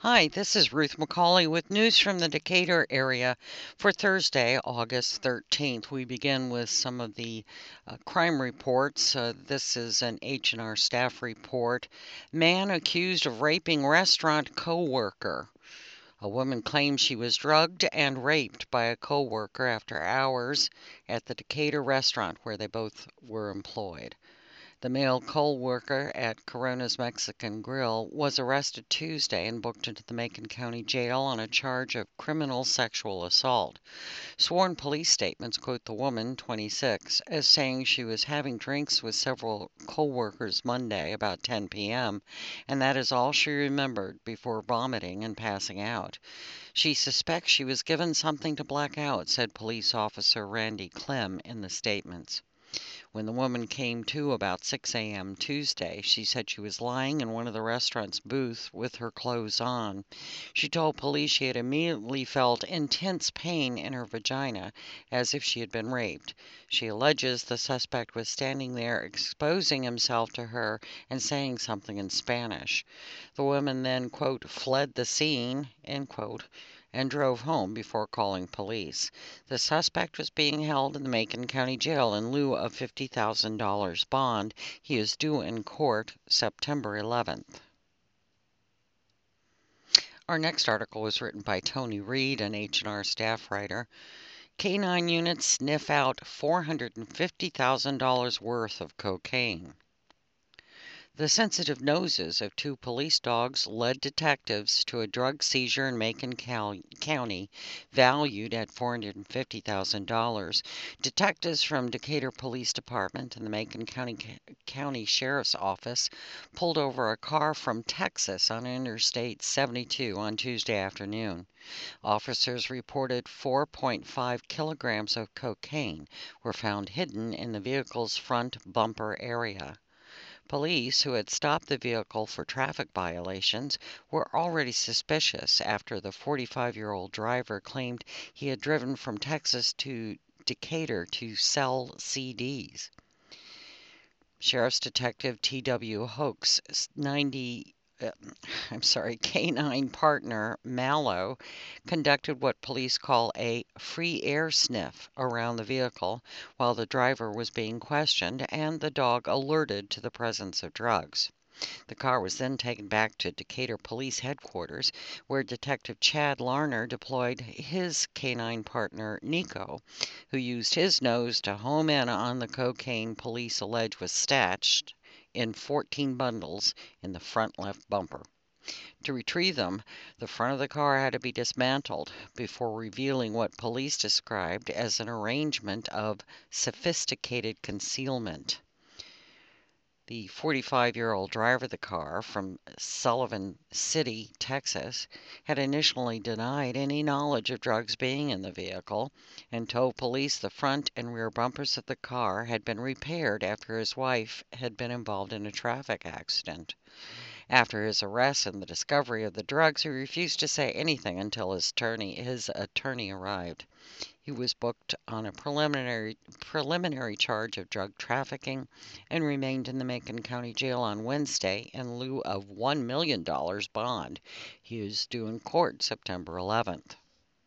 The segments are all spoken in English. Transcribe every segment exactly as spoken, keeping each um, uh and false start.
Hi, this is Ruth McCauley with news from the Decatur area for Thursday, August thirteenth. We begin with some of the uh, crime reports. Uh, this is an H and R staff report. Man accused of raping restaurant co-worker. A woman claims she was drugged and raped by a co-worker after hours at the Decatur restaurant where they both were employed. The male coal worker at Corona's Mexican Grill was arrested Tuesday and booked into the Macon County Jail on a charge of criminal sexual assault. Sworn police statements quote the woman, twenty-six, as saying she was having drinks with several co-workers Monday about ten p.m., and that is all she remembered before vomiting and passing out. She suspects she was given something to black out, said police officer Randy Clem in the statements. When the woman came to about six a.m. Tuesday, she said she was lying in one of the restaurant's booths with her clothes on. She told police she had immediately felt intense pain in her vagina, as if she had been raped. She alleges the suspect was standing there exposing himself to her and saying something in Spanish. The woman then, quote, fled the scene, end quote, and drove home before calling police. The suspect was being held in the Macon County Jail in lieu of fifty thousand dollars bond. He is due in court September eleventh. Our next article was written by Tony Reed, an H and R staff writer. K nine units sniff out four hundred fifty thousand dollars worth of cocaine. The sensitive noses of two police dogs led detectives to a drug seizure in Macon County valued at four hundred fifty thousand dollars. Detectives from Decatur Police Department and the Macon County County Sheriff's Office pulled over a car from Texas on Interstate seventy-two on Tuesday afternoon. Officers reported four point five kilograms of cocaine were found hidden in the vehicle's front bumper area. Police, who had stopped the vehicle for traffic violations, were already suspicious after the forty-five-year-old driver claimed he had driven from Texas to Decatur to sell C Ds. Sheriff's Detective T W Hoke's ninety uh, I'm sorry, K nine partner Mallow conducted what police call a free air sniff around the vehicle while the driver was being questioned and the dog alerted to the presence of drugs. The car was then taken back to Decatur Police Headquarters, where Detective Chad Larner deployed his K nine partner, Nico, who used his nose to home in on the cocaine police allege was stashed in fourteen bundles in the front left bumper. To retrieve them, the front of the car had to be dismantled before revealing what police described as an arrangement of sophisticated concealment. The forty-five-year-old driver of the car from Sullivan City, Texas, had initially denied any knowledge of drugs being in the vehicle and told police the front and rear bumpers of the car had been repaired after his wife had been involved in a traffic accident. After his arrest and the discovery of the drugs, he refused to say anything until his attorney, his attorney arrived. He was booked on a preliminary preliminary charge of drug trafficking and remained in the Macon County Jail on Wednesday in lieu of one million dollars bond. He is due in court September eleventh.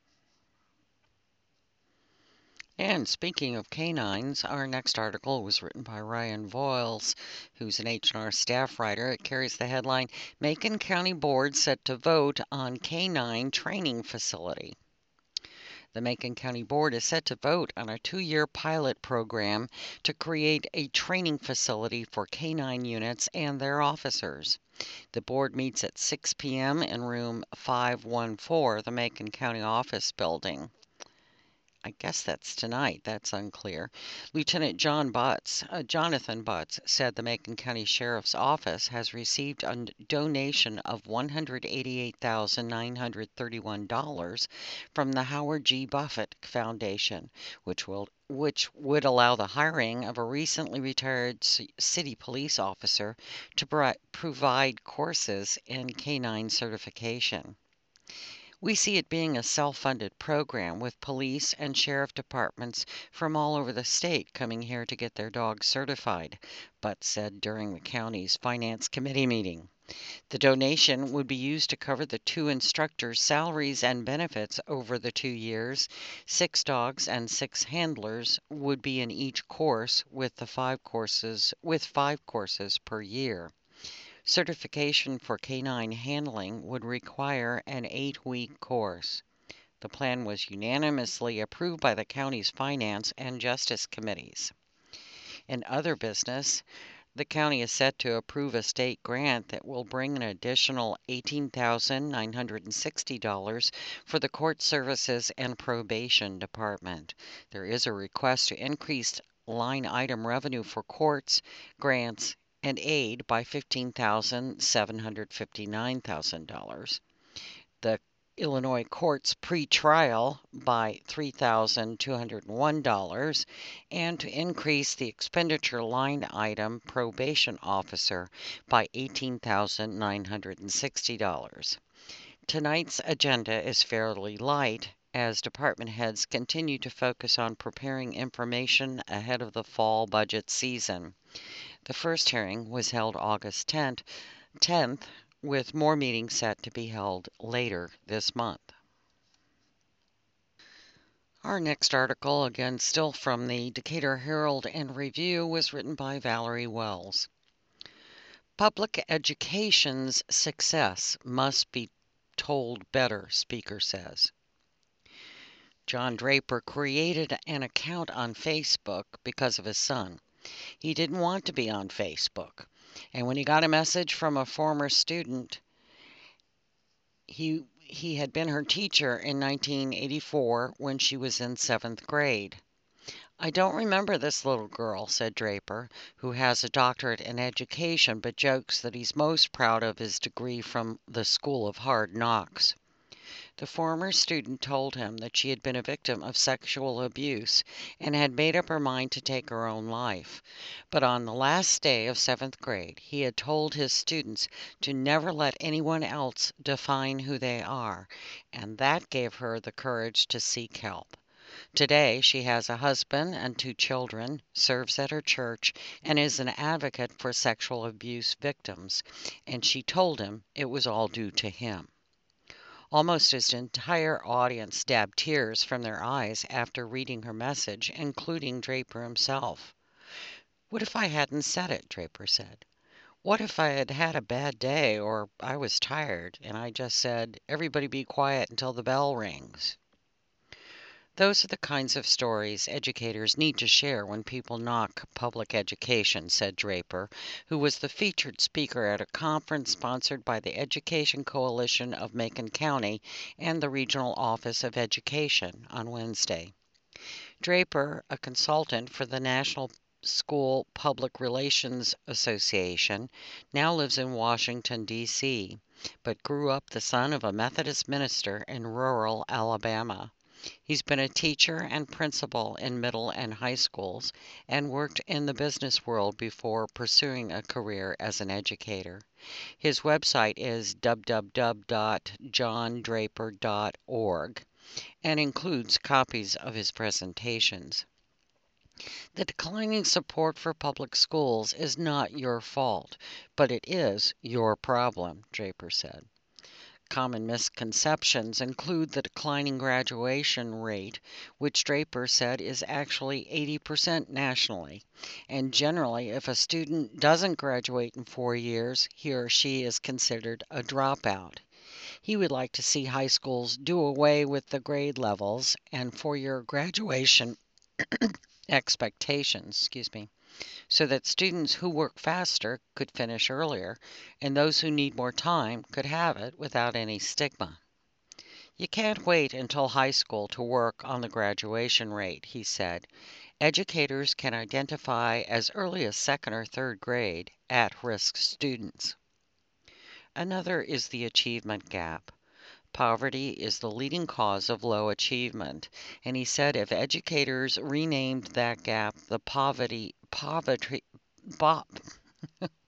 And speaking of canines, our next article was written by Ryan Voiles, who's an H and R staff writer. It carries the headline, Macon County Board set to vote on canine training facility. The Macon County Board is set to vote on a two-year pilot program to create a training facility for canine units and their officers. The board meets at six p.m. in room five one four, the Macon County Office Building. I guess that's tonight. That's unclear. Lieutenant John Butts, uh, Jonathan Butts, said the Macon County Sheriff's Office has received a donation of one hundred eighty-eight thousand nine hundred thirty-one dollars from the Howard G. Buffett Foundation, which will which would allow the hiring of a recently retired city police officer to pro- provide courses in canine certification. We see it being a self-funded program with police and sheriff departments from all over the state coming here to get their dogs certified, Butts said during the county's finance committee meeting. The donation would be used to cover the two instructors' salaries and benefits over the two years. Six dogs and six handlers would be in each course with the five courses with five courses per year. Certification for canine handling would require an eight-week course. The plan was unanimously approved by the county's Finance and Justice Committees. In other business, the county is set to approve a state grant that will bring an additional eighteen thousand nine hundred sixty dollars for the Court Services and Probation Department. There is a request to increase line item revenue for courts, grants, and aid by fifteen thousand seven hundred fifty-nine dollars. The Illinois courts pre-trial by three thousand two hundred one dollars, and to increase the expenditure line item probation officer by eighteen thousand nine hundred sixty dollars. Tonight's agenda is fairly light as department heads continue to focus on preparing information ahead of the fall budget season. The first hearing was held August tenth, tenth with more meetings set to be held later this month. Our next article, again still from the Decatur Herald and Review, was written by Valerie Wells. Public education's success must be told better, Speaker says. John Draper created an account on Facebook because of his son. He didn't want to be on Facebook. And when he got a message from a former student, he he had been her teacher in nineteen eighty-four when she was in seventh grade. I don't remember this little girl, said Draper, who has a doctorate in education but jokes that he's most proud of his degree from the School of Hard Knocks. The former student told him that she had been a victim of sexual abuse and had made up her mind to take her own life. But on the last day of seventh grade, he had told his students to never let anyone else define who they are, and that gave her the courage to seek help. Today, she has a husband and two children, serves at her church, and is an advocate for sexual abuse victims, and she told him it was all due to him. Almost his entire audience dabbed tears from their eyes after reading her message, including Draper himself. What if I hadn't said it, Draper said. What if I had had a bad day or I was tired and I just said, everybody be quiet until the bell rings? Those are the kinds of stories educators need to share when people knock public education, said Draper, who was the featured speaker at a conference sponsored by the Education Coalition of Macon County and the Regional Office of Education on Wednesday. Draper, a consultant for the National School Public Relations Association, now lives in Washington, D C, but grew up the son of a Methodist minister in rural Alabama. He's been a teacher and principal in middle and high schools and worked in the business world before pursuing a career as an educator. His website is w w w dot john draper dot org and includes copies of his presentations. The declining support for public schools is not your fault, but it is your problem, Draper said. Common misconceptions include the declining graduation rate, which Draper said is actually eighty percent nationally. And generally, if a student doesn't graduate in four years, he or she is considered a dropout. He would like to see high schools do away with the grade levels and four-year graduation expectations, excuse me, so that students who work faster could finish earlier, and those who need more time could have it without any stigma. You can't wait until high school to work on the graduation rate, he said. Educators can identify as early as second or third grade at-risk students. Another is the achievement gap. Poverty is the leading cause of low achievement, and he said if educators renamed that gap the poverty poverty bo,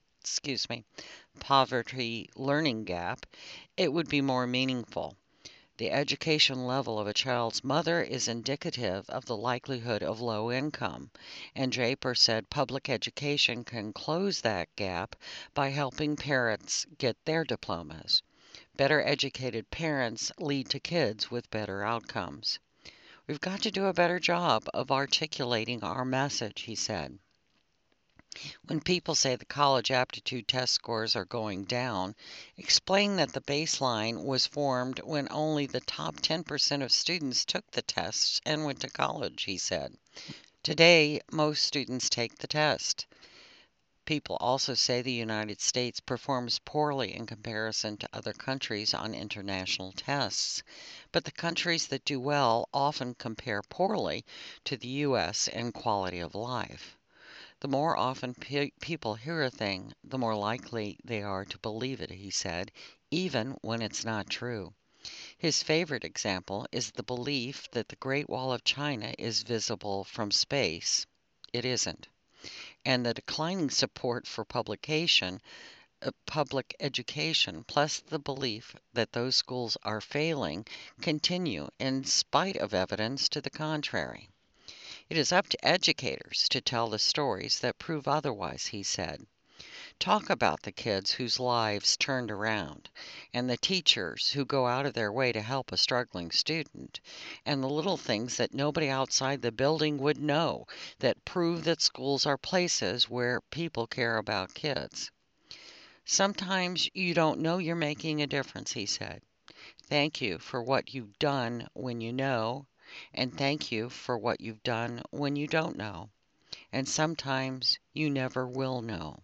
excuse me, poverty learning gap, it would be more meaningful. The education level of a child's mother is indicative of the likelihood of low income, and Draper said public education can close that gap by helping parents get their diplomas. Better educated parents lead to kids with better outcomes. We've got to do a better job of articulating our message, he said. When people say the college aptitude test scores are going down, explain that the baseline was formed when only the top ten percent of students took the tests and went to college, he said. Today, most students take the test. People also say the United States performs poorly in comparison to other countries on international tests, but the countries that do well often compare poorly to the U S in quality of life. The more often pe- people hear a thing, the more likely they are to believe it, he said, even when it's not true. His favorite example is the belief that the Great Wall of China is visible from space. It isn't. And the declining support for publication, uh, public education, plus the belief that those schools are failing, continue in spite of evidence to the contrary. It is up to educators to tell the stories that prove otherwise, he said. Talk about the kids whose lives turned around, and the teachers who go out of their way to help a struggling student, and the little things that nobody outside the building would know that prove that schools are places where people care about kids. Sometimes you don't know you're making a difference, he said. Thank you for what you've done when you know, and thank you for what you've done when you don't know. And sometimes you never will know.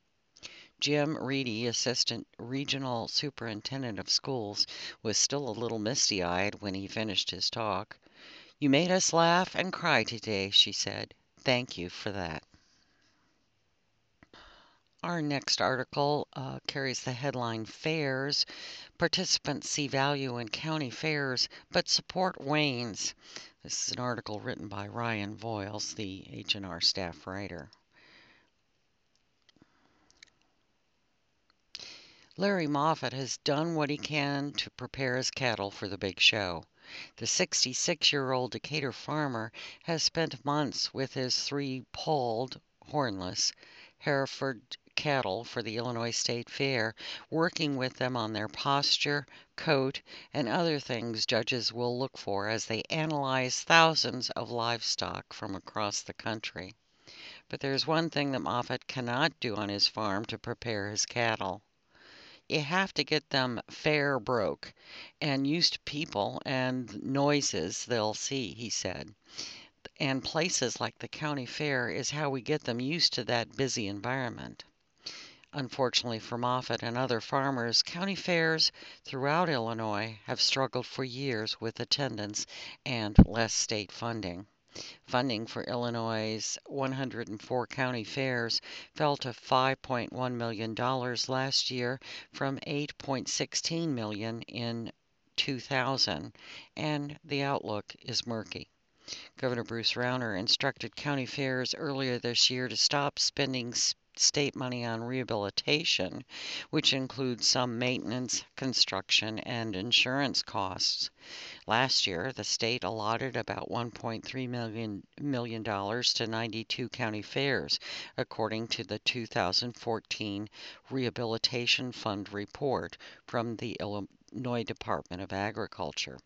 Jim Reedy, Assistant Regional Superintendent of Schools, was still a little misty-eyed when he finished his talk. You made us laugh and cry today, she said. Thank you for that. Our next article uh, carries the headline Fairs. Participants see value in county fairs, but support wanes. This is an article written by Ryan Voiles, the H and R staff writer. Larry Moffat has done what he can to prepare his cattle for the big show. The sixty-six-year-old Decatur farmer has spent months with his three polled, hornless, Hereford cattle for the Illinois State Fair, working with them on their posture, coat, and other things judges will look for as they analyze thousands of livestock from across the country. But there's one thing that Moffat cannot do on his farm to prepare his cattle. You have to get them fair broke and used to people and noises they'll see, he said. And places like the county fair is how we get them used to that busy environment. Unfortunately for Moffat and other farmers, county fairs throughout Illinois have struggled for years with attendance and less state funding. Funding for Illinois' one hundred four county fairs fell to five point one million dollars last year from eight point one six million dollars in two thousand, and the outlook is murky. Governor Bruce Rauner instructed county fairs earlier this year to stop spending state money on rehabilitation, which includes some maintenance, construction, and insurance costs. Last year, the state allotted about one point three million dollars to ninety-two county fairs, according to the two thousand fourteen Rehabilitation Fund report from the Illinois Department of Agriculture.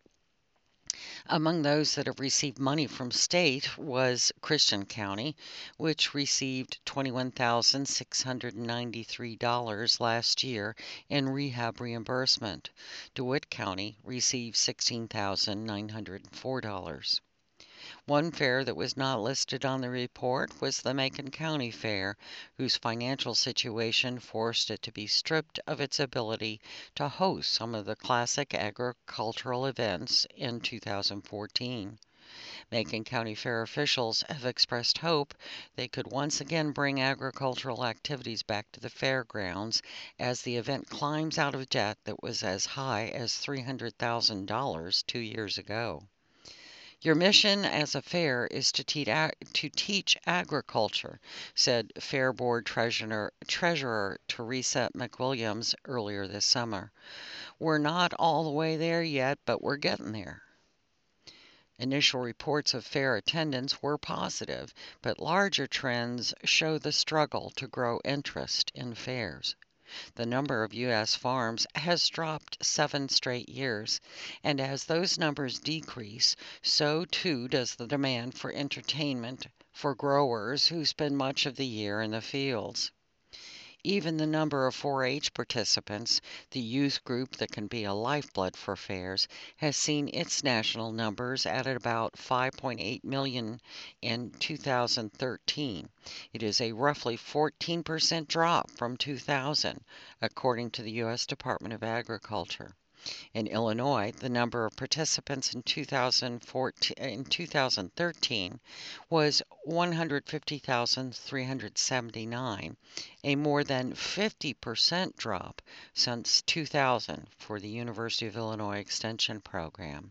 Among those that have received money from state was Christian County, which received twenty-one thousand six hundred ninety-three dollars last year in rehab reimbursement. DeWitt County received sixteen thousand nine hundred four dollars. One fair that was not listed on the report was the Macon County Fair, whose financial situation forced it to be stripped of its ability to host some of the classic agricultural events in two thousand fourteen. Macon County Fair officials have expressed hope they could once again bring agricultural activities back to the fairgrounds as the event climbs out of debt that was as high as three hundred thousand dollars two years ago. Your mission as a fair is to teach, to teach agriculture, said Fair Board Treasurer, Treasurer Teresa McWilliams earlier this summer. We're not all the way there yet, but we're getting there. Initial reports of fair attendance were positive, but larger trends show the struggle to grow interest in fairs. The number of U S farms has dropped seven straight years, and as those numbers decrease, so too does the demand for entertainment for growers who spend much of the year in the fields. Even the number of four H participants, the youth group that can be a lifeblood for fairs, has seen its national numbers at about five point eight million in two thousand thirteen. It is a roughly fourteen percent drop from two thousand, according to the U S Department of Agriculture. In Illinois, the number of participants in two thousand fourteen, in two thousand thirteen was one hundred fifty thousand three hundred seventy-nine, a more than fifty percent drop since two thousand for the University of Illinois Extension Program.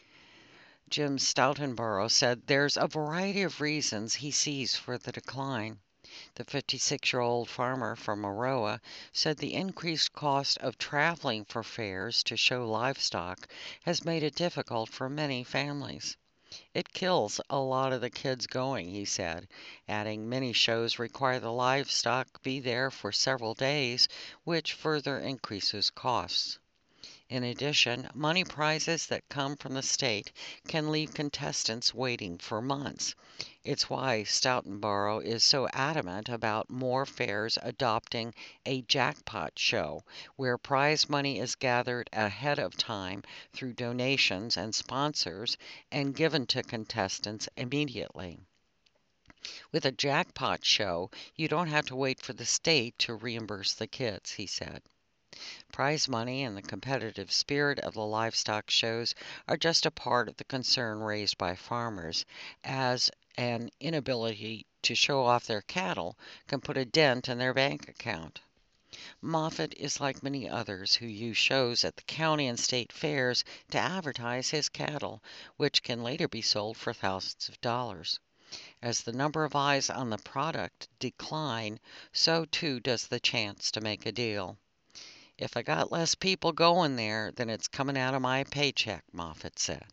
Jim Stoutenborough said there's a variety of reasons he sees for the decline. The fifty-six-year-old farmer from Aroa said the increased cost of traveling for fairs to show livestock has made it difficult for many families. It kills a lot of the kids going, he said, adding many shows require the livestock be there for several days, which further increases costs. In addition, money prizes that come from the state can leave contestants waiting for months. It's why Stoutenborough is so adamant about more fairs adopting a jackpot show, where prize money is gathered ahead of time through donations and sponsors and given to contestants immediately. With a jackpot show, you don't have to wait for the state to reimburse the kids, he said. Prize money and the competitive spirit of the livestock shows are just a part of the concern raised by farmers, as an inability to show off their cattle can put a dent in their bank account. Moffett is like many others who use shows at the county and state fairs to advertise his cattle, which can later be sold for thousands of dollars. As the number of eyes on the product decline, so too does the chance to make a deal. If I got less people going there, then it's coming out of my paycheck, Moffett said.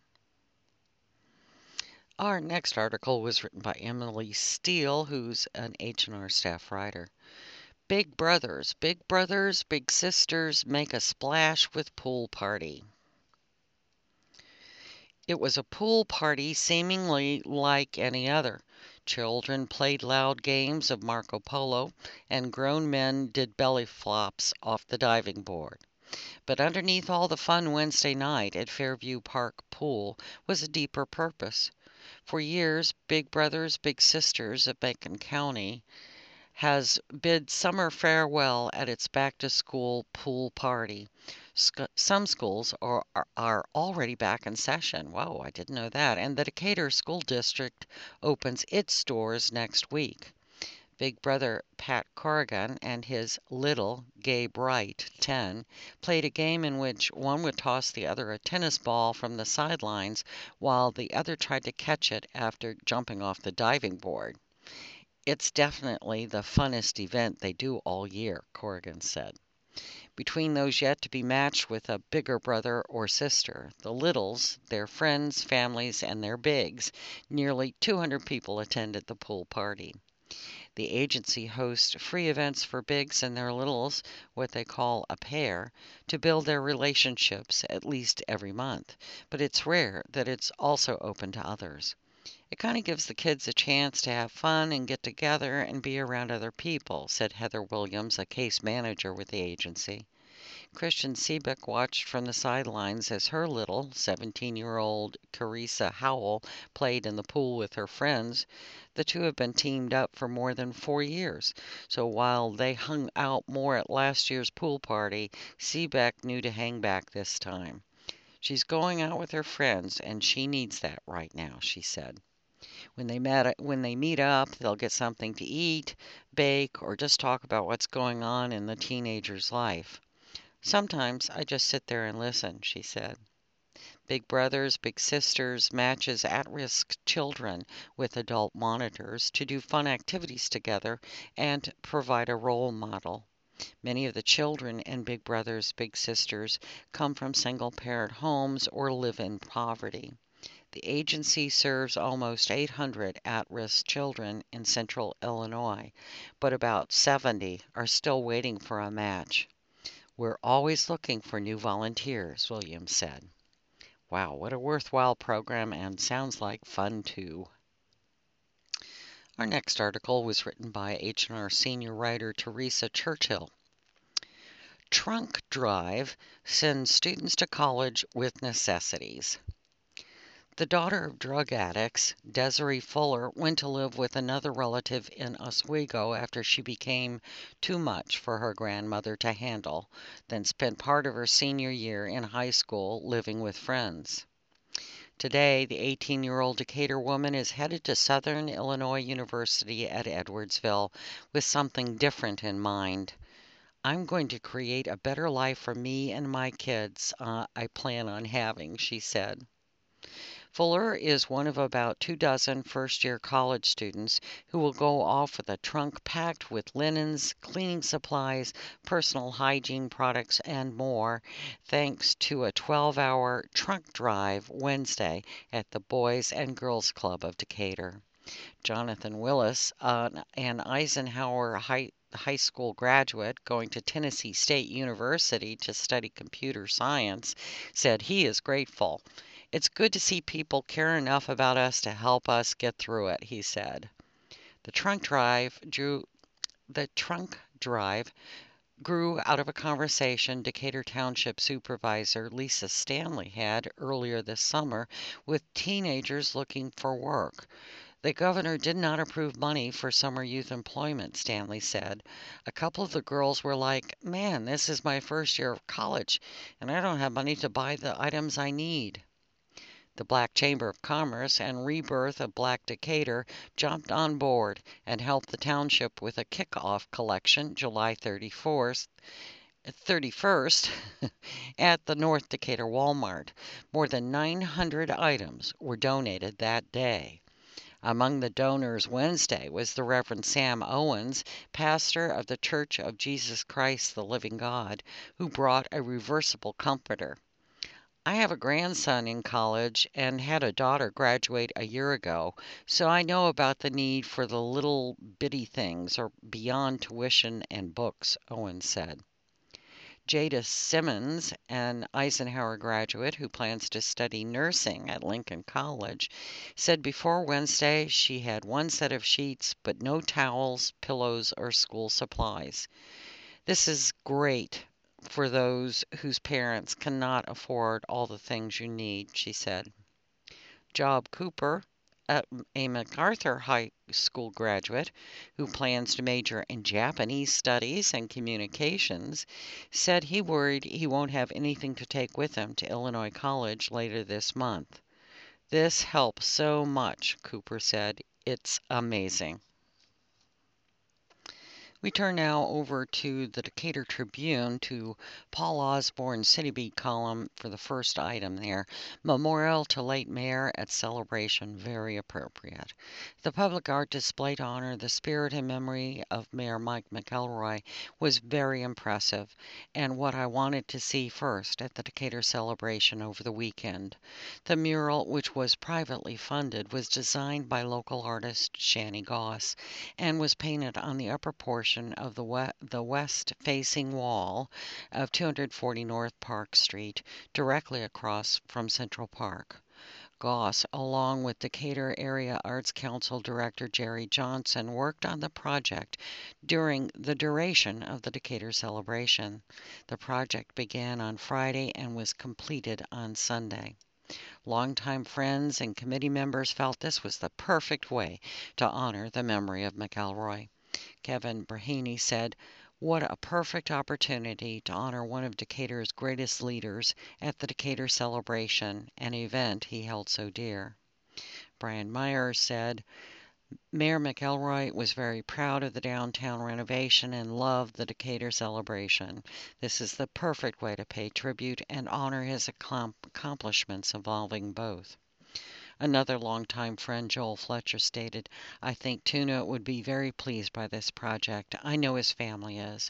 Our next article was written by Emily Steele, who's an H and R staff writer. Big brothers, big brothers, big sisters make a splash with pool party. It was a pool party seemingly like any other. Children played loud games of Marco Polo, and grown men did belly flops off the diving board. But underneath all the fun Wednesday night at Fairview Park Pool was a deeper purpose. For years, Big Brothers Big Sisters of Macon County has bid summer farewell at its back-to-school pool party. Sc- some schools are, are, are already back in session. Whoa, I didn't know that. And the Decatur School District opens its doors next week. Big brother Pat Corrigan and his little Gabe Wright, ten, played a game in which one would toss the other a tennis ball from the sidelines while the other tried to catch it after jumping off the diving board. It's definitely the funnest event they do all year, Corrigan said. Between those yet to be matched with a bigger brother or sister, the littles, their friends, families, and their bigs, nearly two hundred people attended the pool party. The agency hosts free events for bigs and their littles, what they call a pair, to build their relationships at least every month, but it's rare that it's also open to others. It kind of gives the kids a chance to have fun and get together and be around other people, said Heather Williams, a case manager with the agency. Christian Seebeck watched from the sidelines as her little seventeen-year-old Carissa Howell played in the pool with her friends. The two have been teamed up for more than four years, so while they hung out more at last year's pool party, Seebeck knew to hang back this time. She's going out with her friends, and she needs that right now, she said. When they met, when they meet up, they'll get something to eat, bake, or just talk about what's going on in the teenager's life. Sometimes I just sit there and listen, she said. Big Brothers Big Sisters matches at-risk children with adult monitors to do fun activities together and provide a role model. Many of the children and big brothers, big sisters come from single parent homes or live in poverty. The agency serves almost eight hundred at-risk children in central Illinois, but about seventy are still waiting for a match. We're always looking for new volunteers, Williams said. Wow, what a worthwhile program, and sounds like fun too. Our next article was written by H and R senior writer Teresa Churchill. Trunk Drive sends students to college with necessities. The daughter of drug addicts, Desiree Fuller, went to live with another relative in Oswego after she became too much for her grandmother to handle, then spent part of her senior year in high school living with friends. Today, the eighteen-year-old Decatur woman is headed to Southern Illinois University at Edwardsville with something different in mind. I'm going to create a better life for me and my kids uh, I plan on having, she said. Fuller is one of about two dozen first-year college students who will go off with a trunk packed with linens, cleaning supplies, personal hygiene products, and more, thanks to a twelve-hour trunk drive Wednesday at the Boys and Girls Club of Decatur. Jonathan Willis, uh, an Eisenhower High high school graduate going to Tennessee State University to study computer science, said he is grateful. It's good to see people care enough about us to help us get through it, he said. The trunk drive drew the trunk drive grew out of a conversation Decatur Township Supervisor Lisa Stanley had earlier this summer with teenagers looking for work. The governor did not approve money for summer youth employment, Stanley said. A couple of the girls were like, "Man, this is my first year of college, and I don't have money to buy the items I need." The Black Chamber of Commerce and Rebirth of Black Decatur jumped on board and helped the township with a kickoff collection July thirty-first at the North Decatur Walmart. More than nine hundred items were donated that day. Among the donors Wednesday was the Reverend Sam Owens, pastor of the Church of Jesus Christ the Living God, who brought a reversible comforter. I have a grandson in college and had a daughter graduate a year ago, so I know about the need for the little bitty things or beyond tuition and books, Owens said. Jada Simmons, an Eisenhower graduate who plans to study nursing at Lincoln College, said before Wednesday she had one set of sheets but no towels, pillows, or school supplies. This is great for those whose parents cannot afford all the things you need, she said. Job Cooper, a MacArthur High School graduate who plans to major in Japanese studies and communications, said he worried he won't have anything to take with him to Illinois College later this month. This helps so much, Cooper said. It's amazing. We turn now over to the Decatur Tribune, to Paul Osborne's City Beat column for the first item there. Memorial to late mayor at celebration, very appropriate. The public art display to honor the spirit and memory of Mayor Mike McElroy was very impressive, and what I wanted to see first at the Decatur celebration over the weekend. The mural, which was privately funded, was designed by local artist Shani Goss and was painted on the upper portion of the, we- the west-facing wall of two forty North Park Street, directly across from Central Park. Goss, along with Decatur Area Arts Council Director Jerry Johnson, worked on the project during the duration of the Decatur celebration. The project began on Friday and was completed on Sunday. Longtime friends and committee members felt this was the perfect way to honor the memory of McElroy. Kevin Braheny said, "What a perfect opportunity to honor one of Decatur's greatest leaders at the Decatur celebration, an event he held so dear." Brian Meyer said, "Mayor McElroy was very proud of the downtown renovation and loved the Decatur celebration. This is the perfect way to pay tribute and honor his accomplishments involving both." Another longtime friend, Joel Fletcher, stated, "I think Tuna would be very pleased by this project. I know his family is."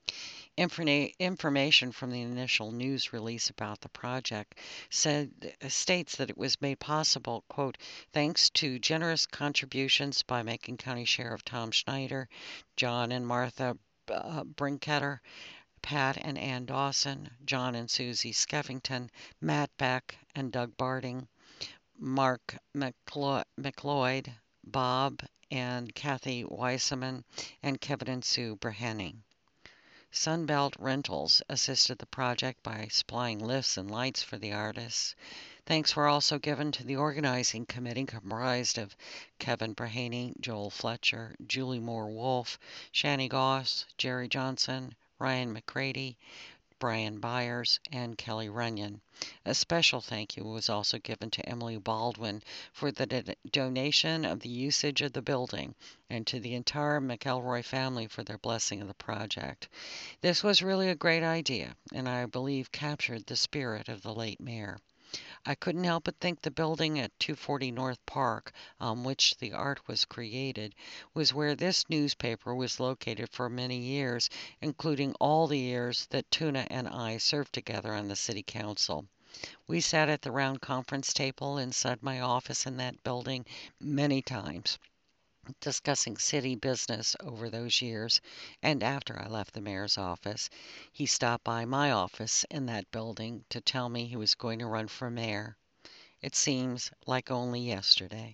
Informa- information from the initial news release about the project said states that it was made possible, quote, thanks to generous contributions by Macon County Sheriff Tom Schneider, John and Martha uh, Brinketter, Pat and Ann Dawson, John and Susie Skeffington, Matt Beck and Doug Barding, Mark McLeod, McLeod Bob and Kathy Weissaman, and Kevin and Sue Brahenning. Sunbelt Rentals assisted the project by supplying lifts and lights for the artists. Thanks were also given to the organizing committee comprised of Kevin Brahaney, Joel Fletcher, Julie Moore Wolfe, Shani Goss, Jerry Johnson, Ryan McCready, Brian Byers, and Kelly Runyon. A special thank you was also given to Emily Baldwin for the do- donation of the usage of the building and to the entire McElroy family for their blessing of the project. This was really a great idea, and I believe captured the spirit of the late mayor. I couldn't help but think the building at two forty North Park, on which the art was created, was where this newspaper was located for many years, including all the years that Tuna and I served together on the city council. We sat at the round conference table inside my office in that building many times, discussing city business over those years, and after I left the mayor's office, he stopped by my office in that building to tell me he was going to run for mayor. It seems like only yesterday.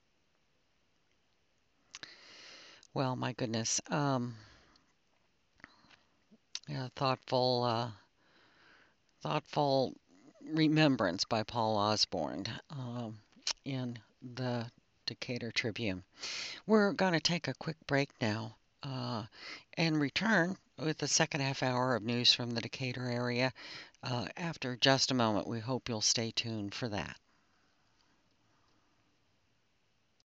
Well, my goodness. Um, yeah, thoughtful, uh, thoughtful remembrance by Paul Osborne um, in the Decatur Tribune. We're going to take a quick break now uh, and return with the second half hour of news from the Decatur area uh, after just a moment. We hope you'll stay tuned for that.